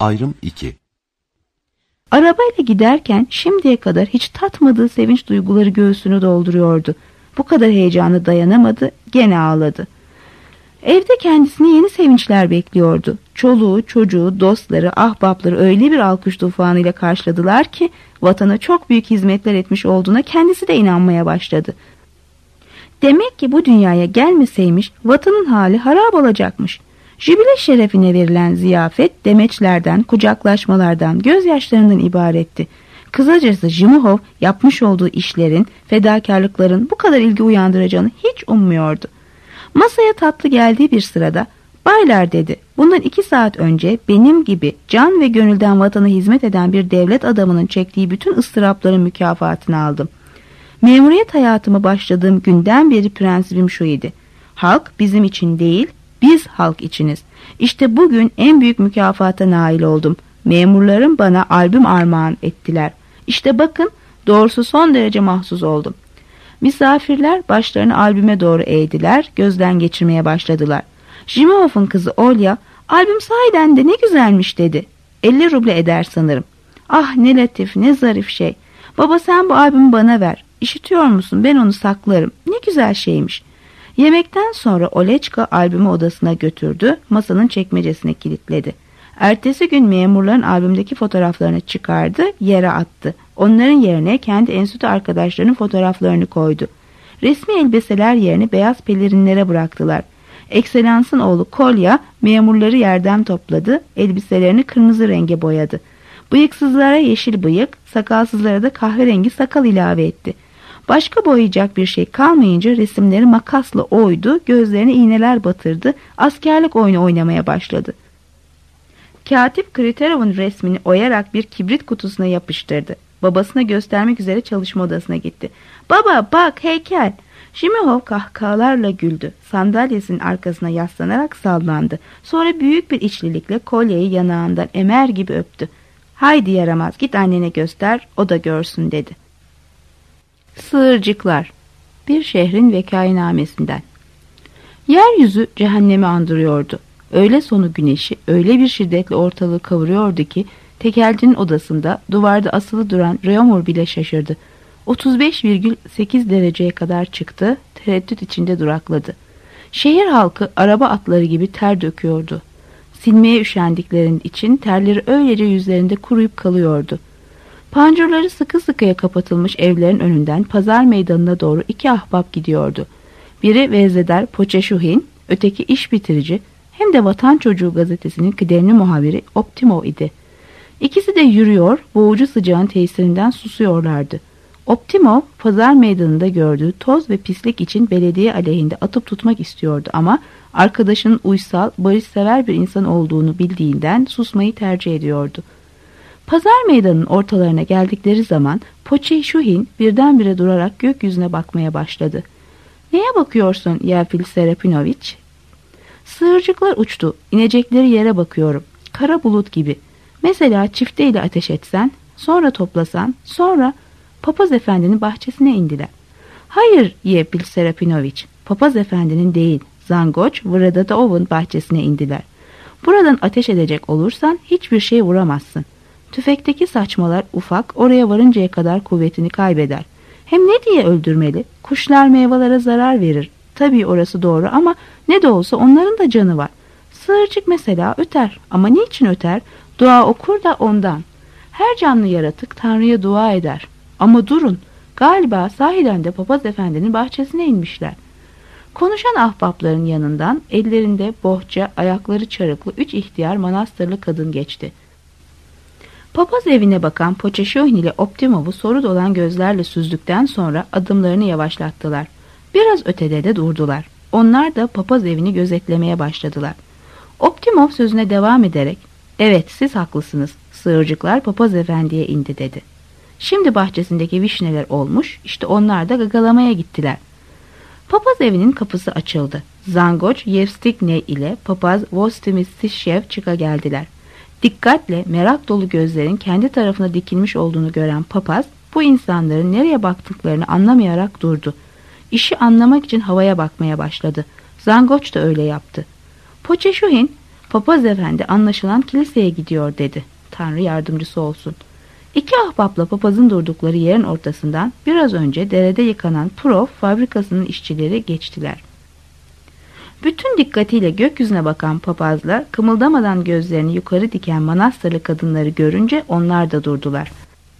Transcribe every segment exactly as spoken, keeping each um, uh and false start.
Ayrım iki. Arabayla giderken şimdiye kadar hiç tatmadığı sevinç duyguları göğsünü dolduruyordu. Bu kadar heyecanı dayanamadı, gene ağladı. Evde kendisini yeni sevinçler bekliyordu. Çoluğu, çocuğu, dostları, ahbapları öyle bir alkış tufanıyla karşıladılar ki vatana çok büyük hizmetler etmiş olduğuna kendisi de inanmaya başladı. Demek ki bu dünyaya gelmeseymiş vatanın hali harap olacakmış. Jübile şerefine verilen ziyafet demeçlerden, kucaklaşmalardan, gözyaşlarından ibaretti. Kısacası Zhimyhov yapmış olduğu işlerin, fedakarlıkların bu kadar ilgi uyandıracağını hiç ummuyordu. Masaya tatlı geldiği bir sırada, "Baylar," dedi, "bundan iki saat önce benim gibi can ve gönülden vatana hizmet eden bir devlet adamının çektiği bütün ıstırapların mükafatını aldım. Memuriyet hayatıma başladığım günden beri prensibim şu idi: halk bizim için değil, biz halk içiniz. İşte bugün en büyük mükafata nail oldum. Memurlarım bana albüm armağan ettiler. İşte bakın, doğrusu son derece mahsus oldum." Misafirler başlarını albüme doğru eğdiler, gözden geçirmeye başladılar. Zhimyhov'un kızı Olya, "Albüm sahiden de ne güzelmiş," dedi. elli ruble eder sanırım." "Ah, ne latif, ne zarif şey. Baba, sen bu albümü bana ver. İşitiyor musun? Ben onu saklarım. Ne güzel şeymiş." Yemekten sonra Oleçka albümü odasına götürdü, masanın çekmecesine kilitledi. Ertesi gün memurların albümdeki fotoğraflarını çıkardı, yere attı. Onların yerine kendi enstitü arkadaşlarının fotoğraflarını koydu. Resmi elbiseler yerine beyaz pelerinlere bıraktılar. Ekselansın oğlu Kolya memurları yerden topladı, elbiselerini kırmızı renge boyadı. Bıyıksızlara yeşil bıyık, sakalsızlara da kahverengi sakal ilave etti. Başka boyayacak bir şey kalmayınca resimleri makasla oydu, gözlerine iğneler batırdı, askerlik oyunu oynamaya başladı. Katip Kriterov'un resmini oyarak bir kibrit kutusuna yapıştırdı. Babasına göstermek üzere çalışma odasına gitti. "Baba, bak, heykel." Zhimyhov kahkahalarla güldü. Sandalyesinin arkasına yaslanarak sallandı. Sonra büyük bir içlilikle kolyeyi yanağından emer gibi öptü. "Haydi yaramaz, git annene göster, o da görsün," dedi. Sığırcıklar. Bir şehrin vekainamesinden. Yeryüzü cehennemi andırıyordu. Öğle sonu güneşi öyle bir şiddetle ortalığı kavuruyordu ki tekelcinin odasında duvarda asılı duran römor bile şaşırdı. otuz beş virgül sekiz dereceye kadar çıktı, tereddüt içinde durakladı. Şehir halkı araba atları gibi ter döküyordu. Silmeye üşendiklerinin için terleri öylece yüzlerinde kuruyup kalıyordu. Pancurları sıkı sıkıya kapatılmış evlerin önünden pazar meydanına doğru iki ahbap gidiyordu. Biri vezeder Poçeşuhin, öteki iş bitirici, hem de Vatan Çocuğu gazetesinin kıdemli muhabiri Optimov idi. İkisi de yürüyor, boğucu sıcağın tesirinden susuyorlardı. Optimov, pazar meydanında gördüğü toz ve pislik için belediye aleyhinde atıp tutmak istiyordu ama arkadaşının uysal, barışsever bir insan olduğunu bildiğinden susmayı tercih ediyordu. Pazar meydanının ortalarına geldikleri zaman Poçeşuhin birdenbire durarak gökyüzüne bakmaya başladı. "Neye bakıyorsun Yevfil Serapinoviç?" "Sığırcıklar uçtu. İnecekleri yere bakıyorum. Kara bulut gibi. Mesela çifteyle ateş etsen, sonra toplasan, sonra Papaz Efendi'nin bahçesine indiler." "Hayır Yevfil Serapinoviç, Papaz Efendi'nin değil, Zangoç Vradadov'un bahçesine indiler. Buradan ateş edecek olursan hiçbir şey vuramazsın. Tüfekteki saçmalar ufak, oraya varıncaya kadar kuvvetini kaybeder. Hem ne diye öldürmeli? Kuşlar meyvelere zarar verir. Tabii orası doğru ama ne de olsa onların da canı var. Sığırcık mesela öter ama niçin öter? Dua okur da ondan. Her canlı yaratık Tanrı'ya dua eder. Ama durun, galiba sahiden de Papaz Efendi'nin bahçesine inmişler." Konuşan ahbapların yanından ellerinde bohça, ayakları çarıklı üç ihtiyar manastırlı kadın geçti. Papaz evine bakan Poçeşuhin ile Optimov'u soru dolan gözlerle süzdükten sonra adımlarını yavaşlattılar. Biraz ötede de durdular. Onlar da papaz evini gözetlemeye başladılar. Optimov sözüne devam ederek, "Evet, siz haklısınız. Sığırcıklar Papaz Efendi'ye indi," dedi. Şimdi bahçesindeki vişneler olmuş, işte onlar da gagalamaya gittiler. Papaz evinin kapısı açıldı. Zangoç Yevstikney ile papaz Vostimistişev çıka geldiler. Dikkatle, merak dolu gözlerin kendi tarafına dikilmiş olduğunu gören papaz, bu insanların nereye baktıklarını anlamayarak durdu. İşi anlamak için havaya bakmaya başladı. Zangoç da öyle yaptı. Poçeşuhin, Papaz efendi anlaşılan kiliseye gidiyor dedi. Tanrı yardımcısı olsun. İki ahbapla papazın durdukları yerin ortasından biraz önce derede yıkanan Prov fabrikasının işçileri geçtiler. Bütün dikkatiyle gökyüzüne bakan papazla kımıldamadan gözlerini yukarı diken manastırlı kadınları görünce onlar da durdular.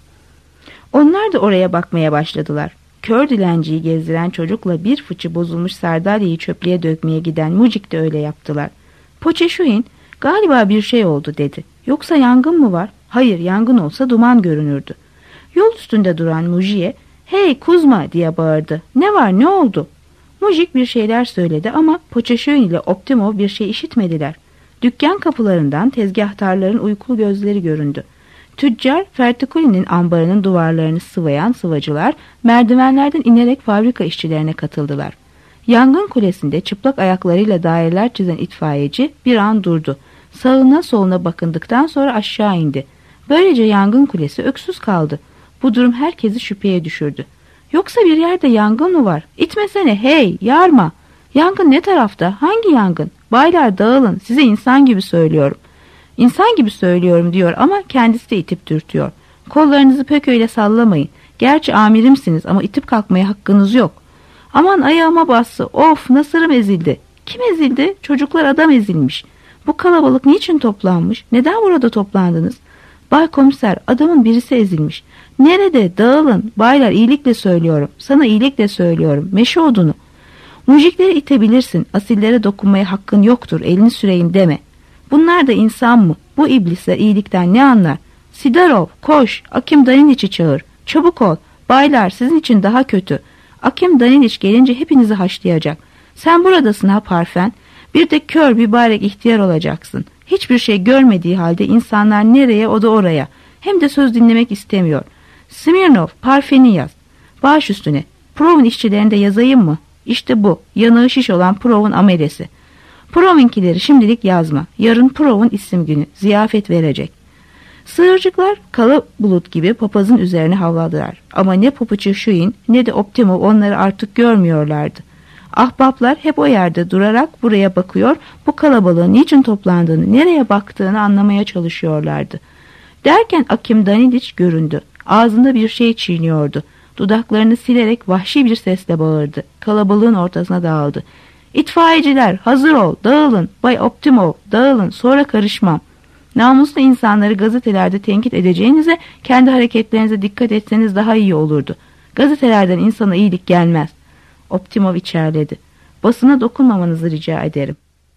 Onlar da oraya bakmaya başladılar. Kör dilenciyi gezdiren çocukla bir fıçı bozulmuş sardalyeyi çöplüğe dökmeye giden Mucik de öyle yaptılar. Poçeşuhin, galiba bir şey oldu dedi. Yoksa yangın mı var? Hayır, yangın olsa duman görünürdü. Yol üstünde duran Muji'ye, hey Kuzma diye bağırdı. Ne var, ne oldu? Mujik bir şeyler söyledi ama Poçeşuhin ile Optimov bir şey işitmediler. Dükkan kapılarından tezgahtarların uykulu gözleri göründü. Tüccar, Fertikuli'nin ambarının duvarlarını sıvayan sıvacılar merdivenlerden inerek fabrika işçilerine katıldılar. Yangın kulesinde çıplak ayaklarıyla daireler çizen itfaiyeci bir an durdu. Sağına soluna bakındıktan sonra aşağı indi. Böylece yangın kulesi öksüz kaldı. Bu durum herkesi şüpheye düşürdü. Yoksa bir yerde yangın mı var? İtmesene, hey, yarma. Yangın ne tarafta? Hangi yangın? Baylar dağılın, size insan gibi söylüyorum. İnsan gibi söylüyorum diyor ama kendisi de itip dürtüyor. Kollarınızı pek öyle sallamayın. Gerçi amirimsiniz ama itip kalkmaya hakkınız yok. Aman ayağıma bassa, of nasırım ezildi. Kim ezildi? Çocuklar, adam ezilmiş. Bu kalabalık niçin toplanmış? Neden burada toplandınız? Bay komiser, adamın birisi ezilmiş. Nerede? Dağılın. Baylar, iyilikle söylüyorum. Sana iyilikle söylüyorum. Meşe odunu. Mujikleri itebilirsin. Asillere dokunmaya hakkın yoktur. Elini süreyim deme. Bunlar da insan mı? Bu iblisler iyilikten ne anlar? Sidarov, koş. Akim Daniliç'i çağır. Çabuk ol. Baylar, sizin için daha kötü. Akim Daniliç gelince hepinizi haşlayacak. Sen buradasın ha Parfen. Bir de kör mübarek ihtiyar olacaksın. Hiçbir şey görmediği halde insanlar nereye, o da oraya. Hem de söz dinlemek istemiyor. Smirnov, Parfen'i yaz. Baş üstüne. Prov'un işçilerini de yazayım mı? İşte bu. Yanığı şiş olan Prov'un amelesi. Prov'inkileri şimdilik yazma. Yarın Prov'un isim günü. Ziyafet verecek. Sığırcıklar kala bulut gibi papazın üzerine havladılar. Ama ne Poçeşuhin ne de Optimov onları artık görmüyorlardı. Ahbaplar hep o yerde durarak buraya bakıyor, bu kalabalığın niçin toplandığını, nereye baktığını anlamaya çalışıyorlardı. Derken Akim Daniliç göründü. Ağzında bir şey çiğniyordu. Dudaklarını silerek vahşi bir sesle bağırdı. Kalabalığın ortasına dağıldı. İtfaiyeciler, hazır ol, dağılın. Bay Optimov, dağılın, sonra karışmam. Namuslu insanları gazetelerde tenkit edeceğinize kendi hareketlerinize dikkat etseniz daha iyi olurdu. Gazetelerden insana iyilik gelmez. Optimov içerledi. Basına dokunmamanızı rica ederim.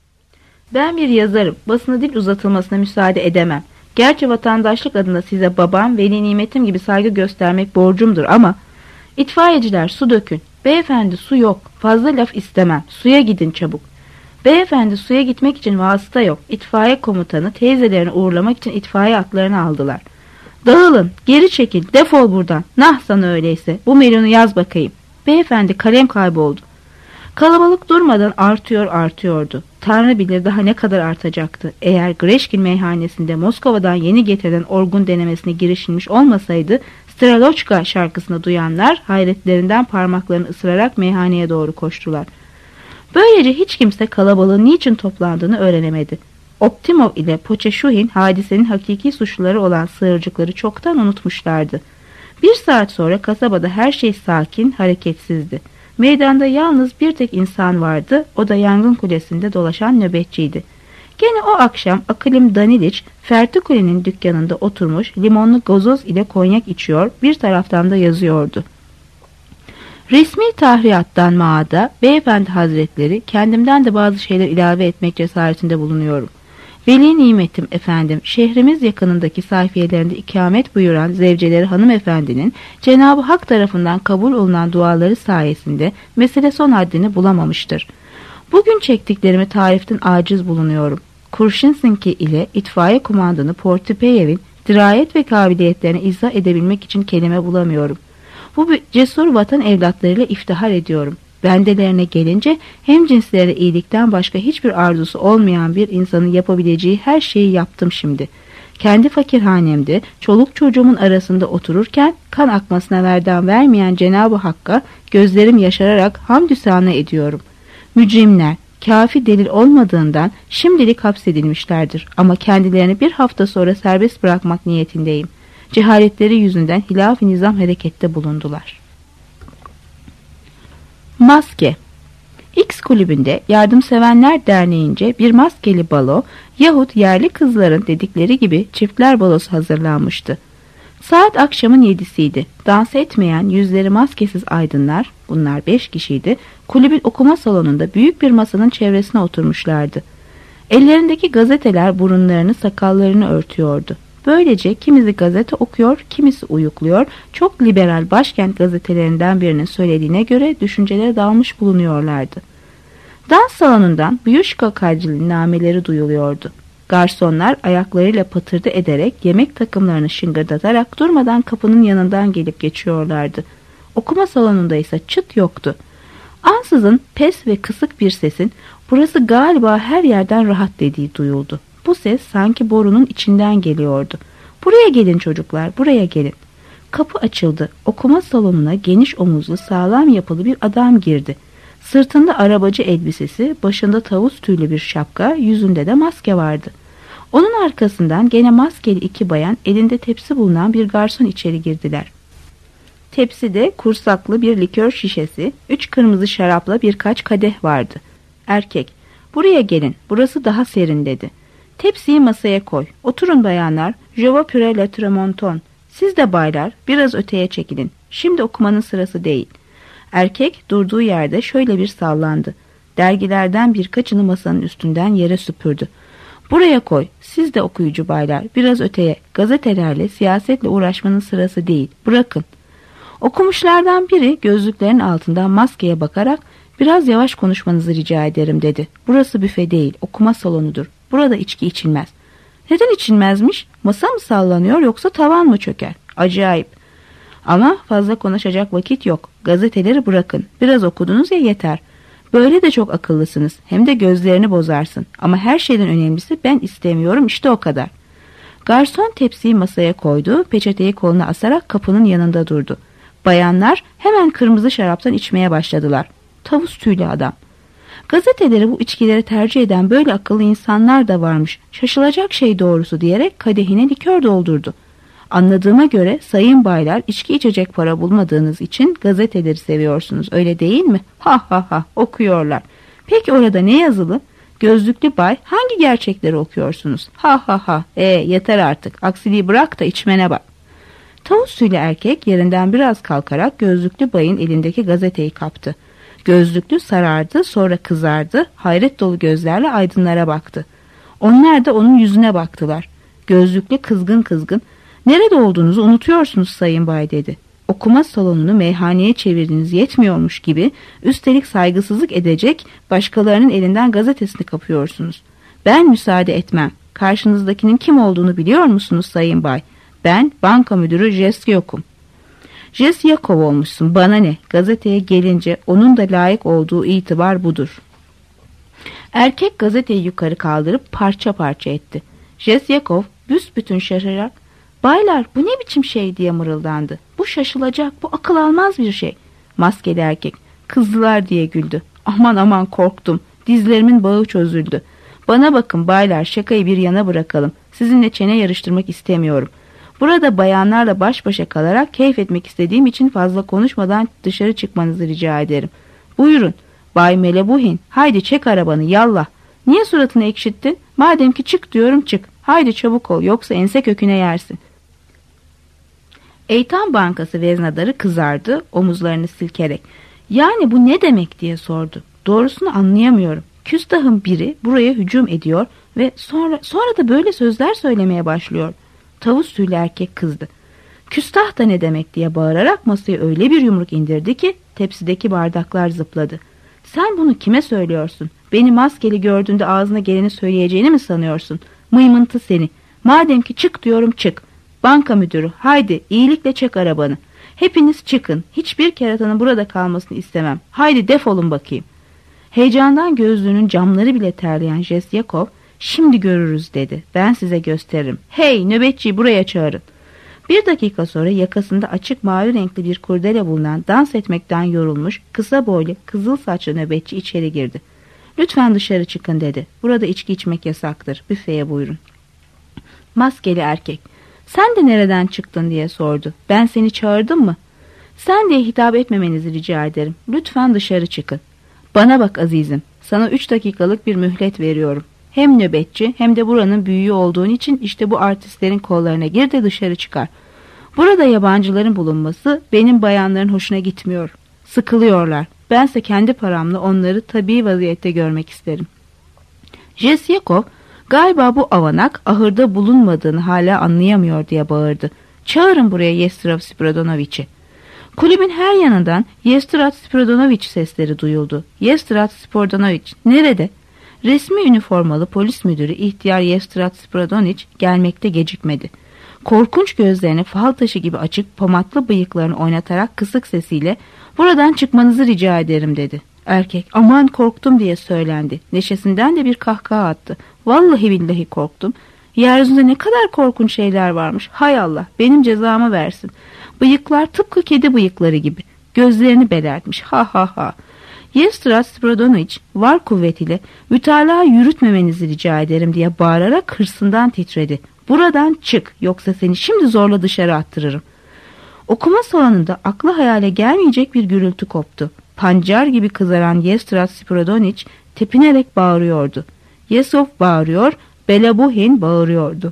Ben bir yazarım. Basına dil uzatılmasına müsaade edemem. Gerçi vatandaşlık adına size babam, veli nimetim gibi saygı göstermek borcumdur ama... İtfaiyeciler, su dökün. Beyefendi, su yok. Fazla laf istemem. Suya gidin çabuk. Beyefendi, suya gitmek için vasıta yok. İtfaiye komutanı teyzelerini uğurlamak için itfaiye atlarını aldılar. Dağılın, geri çekil, defol buradan. Nah sana öyleyse. Bu melonu yaz bakayım. Beyefendi, kalem kayboldu. Kalabalık durmadan artıyor artıyordu. Tanrı bilir daha ne kadar artacaktı. Eğer Greşkin meyhanesinde Moskova'dan yeni getirilen orgun denemesine girişilmiş olmasaydı, Straloçka şarkısını duyanlar hayretlerinden parmaklarını ısırarak meyhaneye doğru koştular. Böylece hiç kimse kalabalığın niçin toplandığını öğrenemedi. Optimov ile Poçeşuhin hadisenin hakiki suçluları olan sığırcıkları çoktan unutmuşlardı. Bir saat sonra kasabada her şey sakin, hareketsizdi. Meydanda yalnız bir tek insan vardı, o da yangın kulesinde dolaşan nöbetçiydi. Gene o akşam Akilim Daniliç, Fertikuli'nin dükkanında oturmuş limonlu gazoz ile konyak içiyor, bir taraftan da yazıyordu. Resmi tahriyattan maada, beyefendi hazretleri, kendimden de bazı şeyler ilave etmek cesaretinde bulunuyorum. Veli nimetim efendim, şehrimiz yakınındaki sayfiyelerinde ikamet buyuran zevceleri hanımefendinin Cenab-ı Hak tarafından kabul olunan duaları sayesinde mesele son haddini bulamamıştır. Bugün çektiklerimi tariften aciz bulunuyorum. Kurşinsinki ile itfaiye kumandanı Portipeyev'in dirayet ve kabiliyetlerini izah edebilmek için kelime bulamıyorum. Bu cesur vatan evlatlarıyla iftihar ediyorum. Bendelerine gelince hem cinslere iyilikten başka hiçbir arzusu olmayan bir insanın yapabileceği her şeyi yaptım şimdi. Kendi fakirhanemde çoluk çocuğumun arasında otururken kan akmasına verdan vermeyen Cenab-ı Hakk'a gözlerim yaşararak hamdü sana ediyorum. Mücrimler, kafi delil olmadığından şimdilik hapsedilmişlerdir ama kendilerini bir hafta sonra serbest bırakmak niyetindeyim. Cehaletleri yüzünden hilaf-ı nizam harekette bulundular. Maske. X kulübünde Yardımsevenler Derneği'nce bir maskeli balo yahut yerli kızların dedikleri gibi çiftler balosu hazırlanmıştı. Saat akşamın yedisiydi. Dans etmeyen yüzleri maskesiz aydınlar, bunlar beş kişiydi, kulübün okuma salonunda büyük bir masanın çevresine oturmuşlardı. Ellerindeki gazeteler burunlarını, sakallarını örtüyordu. Böylece kimisi gazete okuyor, kimisi uyukluyor, çok liberal Başkent gazetelerinden birinin söylediğine göre düşüncelere dalmış bulunuyorlardı. Dans salonundan Buyuşka Kadri'nin nameleri duyuluyordu. Garsonlar ayaklarıyla patırdı ederek yemek takımlarını şıngırdatarak durmadan kapının yanından gelip geçiyorlardı. Okuma salonunda ise çıt yoktu. Ansızın pes ve kısık bir sesin "Burası galiba her yerden rahat" dediği duyuldu. Bu ses sanki borunun içinden geliyordu. "Buraya gelin çocuklar, buraya gelin." Kapı açıldı. Okuma salonuna geniş omuzlu, sağlam yapılı bir adam girdi. Sırtında arabacı elbisesi, başında tavus tüylü bir şapka, yüzünde de maske vardı. Onun arkasından gene maskeli iki bayan, elinde tepsi bulunan bir garson içeri girdiler. Tepside kursaklı bir likör şişesi, üç kırmızı şarapla birkaç kadeh vardı. Erkek, "Buraya gelin, burası daha serin" dedi. "Tepsiyi masaya koy. Oturun bayanlar. Je vous prie le tremonton. Siz de baylar, biraz öteye çekilin. Şimdi okumanın sırası değil." Erkek durduğu yerde şöyle bir sallandı. Dergilerden birkaçını masanın üstünden yere süpürdü. "Buraya koy. Siz de okuyucu baylar, biraz öteye. Gazetelerle, siyasetle uğraşmanın sırası değil. Bırakın." Okumuşlardan biri gözlüklerin altından maskeye bakarak "Biraz yavaş konuşmanızı rica ederim" dedi. "Burası büfe değil, okuma salonudur. Burada içki içilmez." "Neden içilmezmiş? Masa mı sallanıyor yoksa tavan mı çöker? Acayip. Ama fazla konuşacak vakit yok. Gazeteleri bırakın. Biraz okudunuz ya, yeter. Böyle de çok akıllısınız. Hem de gözlerini bozarsın. Ama her şeyden önemlisi ben istemiyorum, işte o kadar." Garson tepsiyi masaya koydu, peçeteyi koluna asarak kapının yanında durdu. Bayanlar hemen kırmızı şaraptan içmeye başladılar. Tavus tüylü adam. "Gazeteleri bu içkileri tercih eden böyle akıllı insanlar da varmış. Şaşılacak şey doğrusu" diyerek kadehine likör doldurdu. "Anladığıma göre sayın baylar içki içecek para bulmadığınız için gazeteleri seviyorsunuz, öyle değil mi? Ha ha ha, okuyorlar. Peki orada ne yazılı? Gözlüklü bay, hangi gerçekleri okuyorsunuz? Ha ha ha, e yeter artık, aksiliği bırak da içmene bak." Tavus tüylü erkek yerinden biraz kalkarak gözlüklü bayın elindeki gazeteyi kaptı. Gözlüklü sarardı, sonra kızardı, hayret dolu gözlerle aydınlara baktı. Onlar da onun yüzüne baktılar. Gözlüklü kızgın kızgın, "Nerede olduğunuzu unutuyorsunuz sayın bay" dedi. "Okuma salonunu meyhaneye çevirdiniz yetmiyormuş gibi üstelik saygısızlık edecek başkalarının elinden gazetesini kapıyorsunuz. Ben müsaade etmem. Karşınızdakinin kim olduğunu biliyor musunuz sayın bay? Ben banka müdürü Jesyok'um." "Jesyakov olmuşsun, bana ne? Gazeteye gelince onun da layık olduğu itibar budur." Erkek gazeteyi yukarı kaldırıp parça parça etti. Jesyakov büsbütün şaşarak "Baylar, bu ne biçim şey?" diye mırıldandı. "Bu şaşılacak, bu akıl almaz bir şey." Maskeli erkek "Kızdılar" diye güldü. "Aman aman, korktum. Dizlerimin bağı çözüldü. Bana bakın baylar, şakayı bir yana bırakalım. Sizinle çene yarıştırmak istemiyorum. Burada bayanlarla baş başa kalarak keyif etmek istediğim için fazla konuşmadan dışarı çıkmanızı rica ederim. Buyurun. Bay Melebuhin, haydi çek arabanı, yallah. Niye suratını ekşittin? Madem ki çık diyorum, çık. Haydi çabuk ol, yoksa ense köküne yersin." Eytan Bankası veznadarı kızardı, omuzlarını silkerek. "Yani bu ne demek?" diye sordu. "Doğrusunu anlayamıyorum. Küstahın biri buraya hücum ediyor ve sonra sonra da böyle sözler söylemeye başlıyor." Tavus tüylü erkek kızdı. "Küstah da ne demek?" diye bağırarak masaya öyle bir yumruk indirdi ki tepsideki bardaklar zıpladı. "Sen bunu kime söylüyorsun? Beni maskeli gördüğünde ağzına geleni söyleyeceğini mi sanıyorsun? Mıymıntı seni. Madem ki çık diyorum, çık. Banka müdürü, haydi iyilikle çek arabanı. Hepiniz çıkın. Hiçbir keratanın burada kalmasını istemem. Haydi defolun bakayım." Heyecandan gözlüğünün camları bile terleyen Jesyakov, "Şimdi görürüz" dedi. "Ben size gösteririm. Hey, nöbetçiyi buraya çağırın." Bir dakika sonra yakasında açık mavi renkli bir kurdele bulunan, dans etmekten yorulmuş, kısa boylu, kızıl saçlı nöbetçi içeri girdi. Lütfen dışarı çıkın dedi. Burada içki içmek yasaktır. Büfeye buyurun. Maskeli erkek, sen de nereden çıktın diye sordu. Ben seni çağırdım mı? Sen diye hitap etmemenizi rica ederim. Lütfen dışarı çıkın. Bana bak azizim, sana üç dakikalık bir mühlet veriyorum. Hem nöbetçi hem de buranın büyüğü olduğun için işte bu artistlerin kollarına gir de dışarı çıkar. Burada yabancıların bulunması benim bayanların hoşuna gitmiyor. Sıkılıyorlar. Bense kendi paramla onları tabii vaziyette görmek isterim. Jesyakov galiba bu avanak ahırda bulunmadığını hala anlayamıyor diye bağırdı. Çağırın buraya Yestrov Spiridoniç'i. Kulübün her yanından Yestrov Spiridoniç sesleri duyuldu. Yestrov Spiridoniç nerede? Resmi üniformalı polis müdürü ihtiyar Yestrov Spiridoniç gelmekte gecikmedi. Korkunç gözlerini fal taşı gibi açık pomatlı bıyıklarını oynatarak kısık sesiyle buradan çıkmanızı rica ederim dedi. Erkek aman korktum diye söylendi. Neşesinden de bir kahkaha attı. Vallahi billahi korktum. Yeryüzünde ne kadar korkunç şeyler varmış. Hay Allah benim cezamı versin. Bıyıklar tıpkı kedi bıyıkları gibi. Gözlerini belertmiş. Ha ha ha. Yestrov Spiridoniç var kuvvetiyle mütalaa yürütmemenizi rica ederim diye bağırarak hırsından titredi. Buradan çık yoksa seni şimdi zorla dışarı attırırım. Okuma salonunda aklı hayale gelmeyecek bir gürültü koptu. Pancar gibi kızaran Yestrov Spiridoniç tepinerek bağırıyordu. Yesov bağırıyor, Belabuhin bağırıyordu.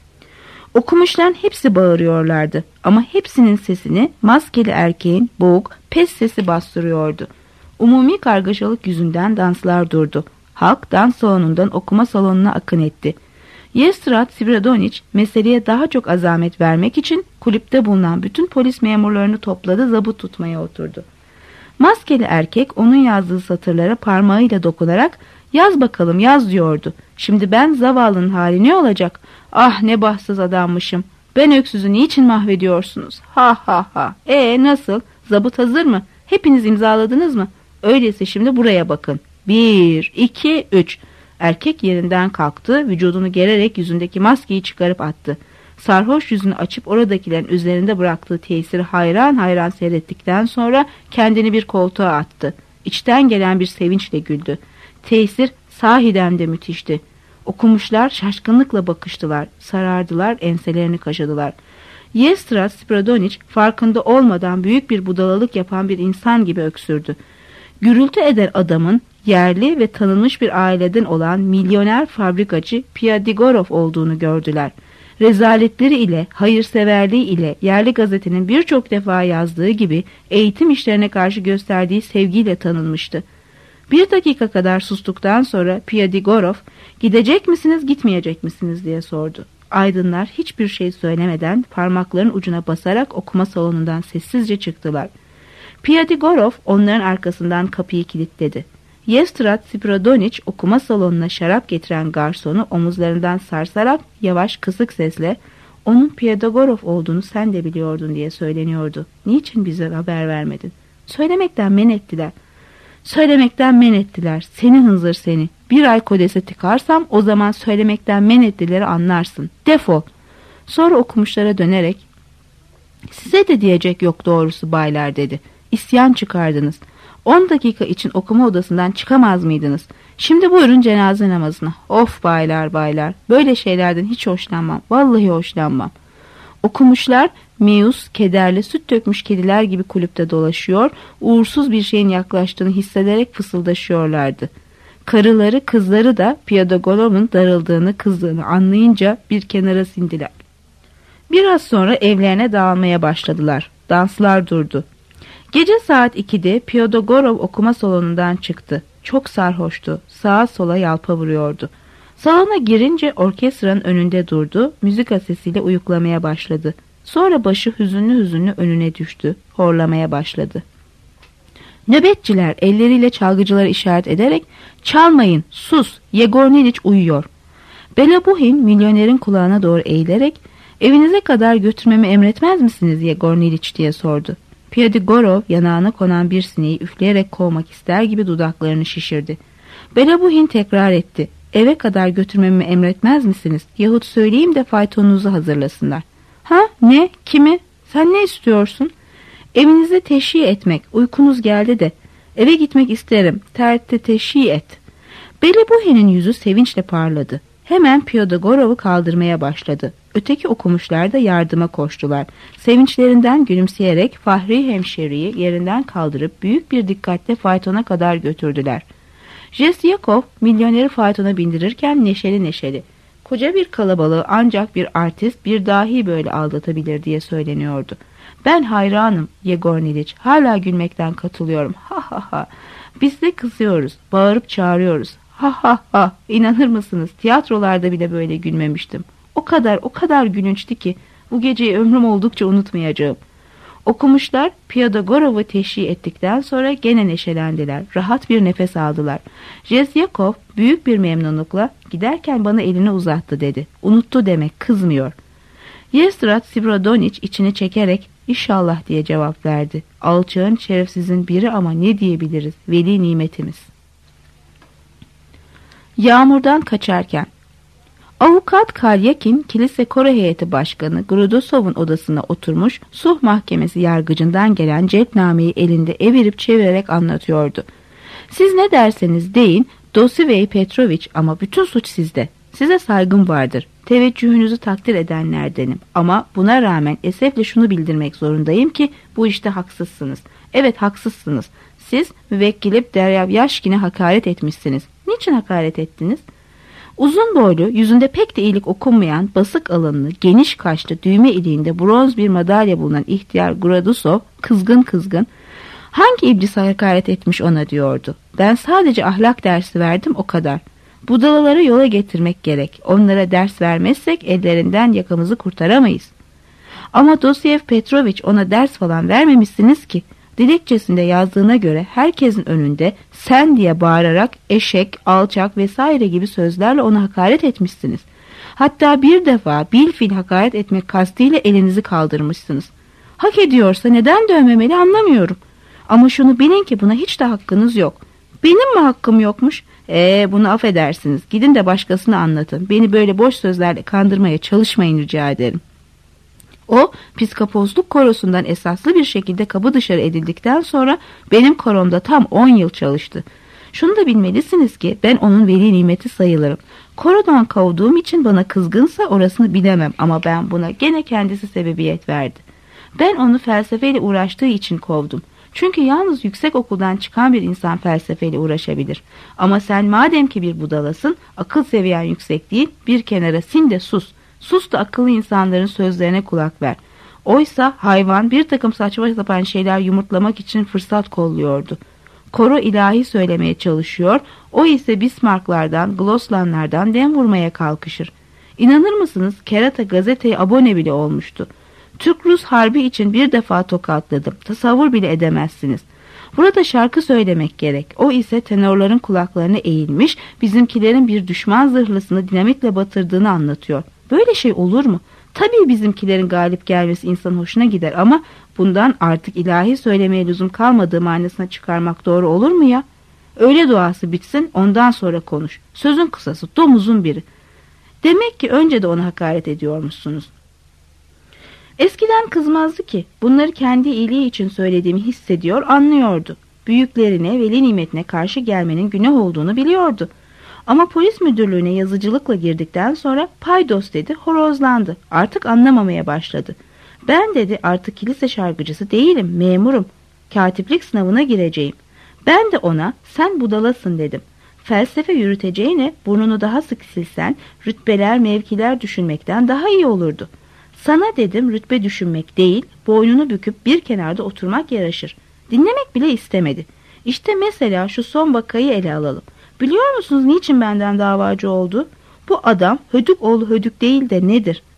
Okumuşların hepsi bağırıyorlardı ama hepsinin sesini maskeli erkeğin boğuk, pes sesi bastırıyordu. Umumi kargaşalık yüzünden danslar durdu. Halk dans salonundan okuma salonuna akın etti. Yestrov Spiridoniç meseleye daha çok azamet vermek için kulüpte bulunan bütün polis memurlarını topladı, zabıt tutmaya oturdu. Maskeli erkek onun yazdığı satırlara parmağıyla dokunarak yaz bakalım yaz diyordu. Şimdi ben zavallının hali ne olacak? Ah ne bahtsız adammışım. Ben öksüzü niçin mahvediyorsunuz? Ha ha ha. E nasıl? Zabıt hazır mı? Hepiniz imzaladınız mı? Öyleyse şimdi buraya bakın. Bir, iki, üç. Erkek yerinden kalktı, vücudunu gererek yüzündeki maskeyi çıkarıp attı. Sarhoş yüzünü açıp oradakilerin üzerinde bıraktığı tesiri hayran hayran seyrettikten sonra kendini bir koltuğa attı. İçten gelen bir sevinçle güldü. Tesir sahiden de müthişti. Okumuşlar şaşkınlıkla bakıştılar, sarardılar, enselerini kaşıdılar. Yestrov Spiridoniç farkında olmadan büyük bir budalalık yapan bir insan gibi öksürdü. Gürültü eden adamın yerli ve tanınmış bir aileden olan milyoner fabrikacı Piadigorov olduğunu gördüler. Rezaletleri ile, hayırseverliği ile yerli gazetenin birçok defa yazdığı gibi eğitim işlerine karşı gösterdiği sevgiyle tanınmıştı. Bir dakika kadar sustuktan sonra Piadigorov, "Gidecek misiniz, gitmeyecek misiniz?" diye sordu. Aydınlar hiçbir şey söylemeden parmakların ucuna basarak okuma salonundan sessizce çıktılar. Piadigorov onların arkasından kapıyı kilitledi. Yestrov Spiridoniç okuma salonuna şarap getiren garsonu omuzlarından sarsarak yavaş kısık sesle "Onun Piadigorov olduğunu sen de biliyordun" diye söyleniyordu. "Niçin bize haber vermedin?" "Söylemekten men ettiler." "Söylemekten men ettiler. Seni hınzır seni. Bir ay kodese tıkarsam o zaman söylemekten men ettileri anlarsın. Defol." Sonra okumuşlara dönerek "Size de diyecek yok doğrusu baylar" dedi. "İsyan çıkardınız. On dakika için okuma odasından çıkamaz mıydınız? Şimdi buyurun cenaze namazına." "Of baylar baylar. Böyle şeylerden hiç hoşlanmam. Vallahi hoşlanmam." Okumuşlar meyus, kederli, süt dökmüş kediler gibi kulüpte dolaşıyor, uğursuz bir şeyin yaklaştığını hissederek fısıldaşıyorlardı. Karıları, kızları da Piadigorov'un darıldığını, kızdığını anlayınca bir kenara sindiler. Biraz sonra evlerine dağılmaya başladılar. Danslar durdu. Gece saat ikide Piadigorov okuma salonundan çıktı. Çok sarhoştu. Sağa sola yalpa vuruyordu. Salona girince orkestranın önünde durdu. Müzika sesiyle uyuklamaya başladı. Sonra başı hüzünlü hüzünlü önüne düştü. Horlamaya başladı. Nöbetçiler elleriyle çalgıcılara işaret ederek "Çalmayın, sus, Yegor Niliç uyuyor." Belabuhin milyonerin kulağına doğru eğilerek "Evinize kadar götürmemi emretmez misiniz Yegor Niliç?" diye sordu. Piadigorov yanağına konan bir sineği üfleyerek kovmak ister gibi dudaklarını şişirdi. Belabuhin tekrar etti. "Eve kadar götürmemi emretmez misiniz? Yahut söyleyeyim de faytonunuzu hazırlasınlar." "Ha ne? Kimi? Sen ne istiyorsun?" "Evinize teşhi etmek. Uykunuz geldi de." "Eve gitmek isterim. Tertte teşhi et." Belibuhe'nin yüzü sevinçle parladı. Hemen Pyodogorov'u kaldırmaya başladı. Öteki okumuşlar da yardıma koştular. Sevinçlerinden gülümseyerek Fahri hemşeriyi yerinden kaldırıp büyük bir dikkatle faytona kadar götürdüler. Jestyakov milyoneri faytona bindirirken neşeli neşeli. Koca bir kalabalığı ancak bir artist, bir dahi böyle aldatabilir diye söyleniyordu. Ben hayranım Yegor Niliç. Hala gülmekten katılıyorum. Ha ha ha. Biz de kızıyoruz. Bağırıp çağırıyoruz. Ha ha ha. İnanır mısınız? Tiyatrolarda bile böyle gülmemiştim. O kadar o kadar gülünçtü ki bu geceyi ömrüm oldukça unutmayacağım. Okumuşlar Pyodogorov'u teşhi ettikten sonra gene neşelendiler. Rahat bir nefes aldılar. Jezyakov büyük bir memnunlukla giderken bana elini uzattı dedi. Unuttu demek, kızmıyor. Yestrat Sibrodoniç içini çekerek İnşallah diye cevap verdi. Alçağın, şerefsizin biri ama ne diyebiliriz? Veli nimetimiz. Yağmurdan kaçarken. Avukat Kalyakin, kilise koro heyeti başkanı Grudosov'un odasına oturmuş, sulh mahkemesi yargıcından gelen celpnameyi elinde evirip çevirerek anlatıyordu. Siz ne derseniz deyin, Dosivey Petroviç, ama bütün suç sizde. Size saygım vardır. Teveccühünüzü takdir edenlerdenim. Ama buna rağmen esefle şunu bildirmek zorundayım ki bu işte haksızsınız. Evet, haksızsınız. Siz müvekkili Deryavyashkin'e hakaret etmişsiniz. Niçin hakaret ettiniz? Uzun boylu, yüzünde pek de iyilik okunmayan, basık alınlı, geniş kaşlı, düğme iliğinde bronz bir madalya bulunan ihtiyar Gradusov kızgın kızgın, hangi iblise hakaret etmiş ona diyordu. Ben sadece ahlak dersi verdim, o kadar. Budalaları yola getirmek gerek. Onlara ders vermezsek ellerinden yakamızı kurtaramayız. Ama Dosyev Petroviç, ona ders falan vermemişsiniz ki. Dilekçesinde yazdığına göre herkesin önünde sen diye bağırarak eşek, alçak vesaire gibi sözlerle ona hakaret etmişsiniz. Hatta bir defa bilfil hakaret etmek kastıyla elinizi kaldırmışsınız. Hak ediyorsa neden dövmemeli anlamıyorum. Ama şunu bilin ki buna hiç de hakkınız yok. Benim mi hakkım yokmuş? Eee bunu affedersiniz. Gidin de başkasına anlatın. Beni böyle boş sözlerle kandırmaya çalışmayın rica ederim. O, piskaposluk korosundan esaslı bir şekilde kapı dışarı edildikten sonra benim koromda tam on yıl çalıştı. Şunu da bilmelisiniz ki ben onun veli nimeti sayılırım. Korodan kovduğum için bana kızgınsa orasını bilemem ama ben buna gene kendisi sebebiyet verdi. Ben onu felsefeyle uğraştığı için kovdum. Çünkü yalnız yüksek okuldan çıkan bir insan felsefeyle uğraşabilir. Ama sen madem ki bir budalasın, akıl seviyen yüksek değil, bir kenara sin de sus. Sus da akıllı insanların sözlerine kulak ver. Oysa hayvan bir takım saçma sapan şeyler yumurtlamak için fırsat kolluyordu. Koro ilahi söylemeye çalışıyor, o ise Bismarcklardan, Gloslanlardan dem vurmaya kalkışır. İnanır mısınız, kerata gazeteye abone bile olmuştu. Türk-Rus harbi için bir defa tokatladım. Tasavvur bile edemezsiniz. Burada şarkı söylemek gerek. O ise tenorların kulaklarına eğilmiş, bizimkilerin bir düşman zırhlısını dinamitle batırdığını anlatıyor. Böyle şey olur mu? Tabii bizimkilerin galip gelmesi insanın hoşuna gider ama bundan artık ilahi söylemeye lüzum kalmadığı manasına çıkarmak doğru olur mu ya? Öyle duası bitsin, ondan sonra konuş. Sözün kısası, domuzun biri. Demek ki önce de ona hakaret ediyormuşsunuz. Eskiden kızmazdı ki, bunları kendi iyiliği için söylediğimi hissediyor, anlıyordu. Büyüklerine, veli nimetine karşı gelmenin günah olduğunu biliyordu. Ama polis müdürlüğüne yazıcılıkla girdikten sonra paydos dedi, horozlandı. Artık anlamamaya başladı. Ben dedi artık kilise şarkıcısı değilim, memurum. Katiplik sınavına gireceğim. Ben de ona sen budalasın dedim. Felsefe yürüteceğine burnunu daha sık silsen rütbeler, mevkiler düşünmekten daha iyi olurdu. Sana dedim rütbe düşünmek değil, boynunu büküp bir kenarda oturmak yaraşır. Dinlemek bile istemedi. İşte mesela şu son vakayı ele alalım. Biliyor musunuz niçin benden davacı oldu? Bu adam hödük oğlu hödük değil de nedir?